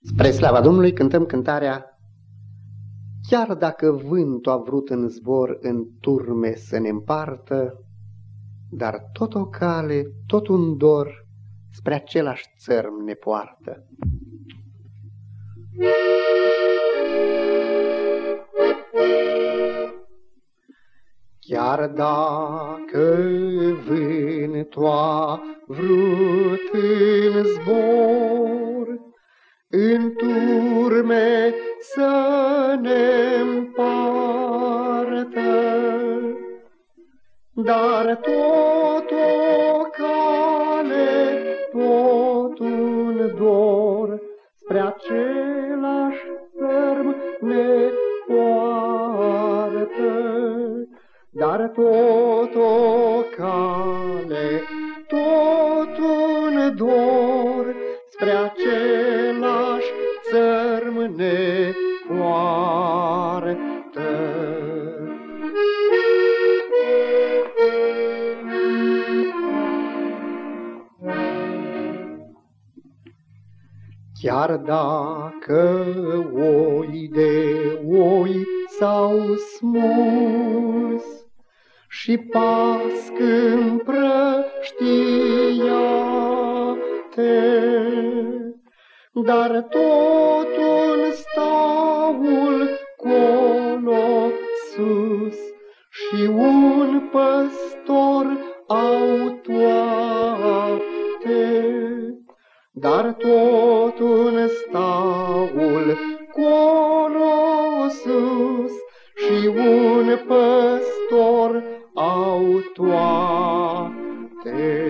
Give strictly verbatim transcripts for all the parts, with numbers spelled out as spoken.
Spre slava Domnului cântăm cântarea Chiar dacă vântul a vrut în zbor în turme să ne împartă, dar tot o cale, tot un dor spre același țărm ne poartă. Chiar dacă vântul a vrut în zbor în turme să ne împartă, dar tot o cale, tot un dor spre același țărm ne poartă, dar tot o cale, tot un dor spre același țărm ne poartă. Chiar dacă oi de oi s-au smuls și pasc împrăștiate, dar tot un staul colo sus și un păstor au toate, dar tot un staul colo sus și un păstor au toate.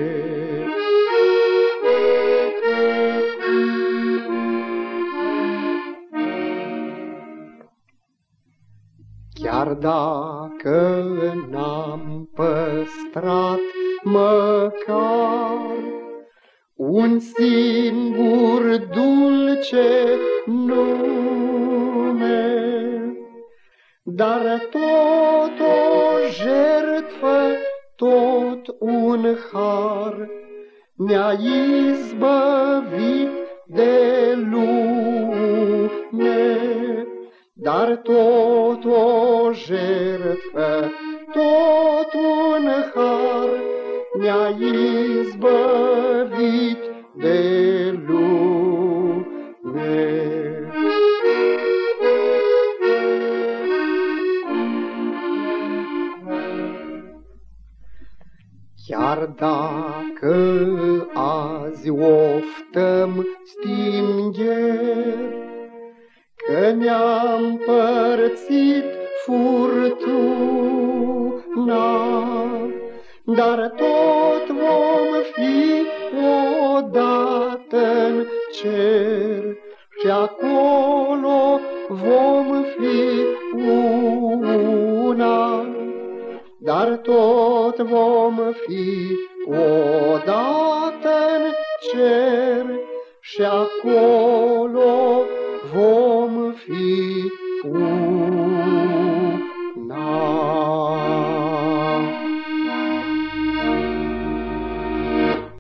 Chiar dacă n-am păstrat măcar un singur dulce nume, dar tot o jertfă, tot un har ne-a izbăvit de lume, dar tot o jertfă, tot un har ne-a izbăvit de lume. Chiar dacă azi oftăm stingeri, că ne-am părțit furtuna, dar tot vom fi odată-n cer și acolo vom fi una, dar tot vom fi odată-n cer și acolo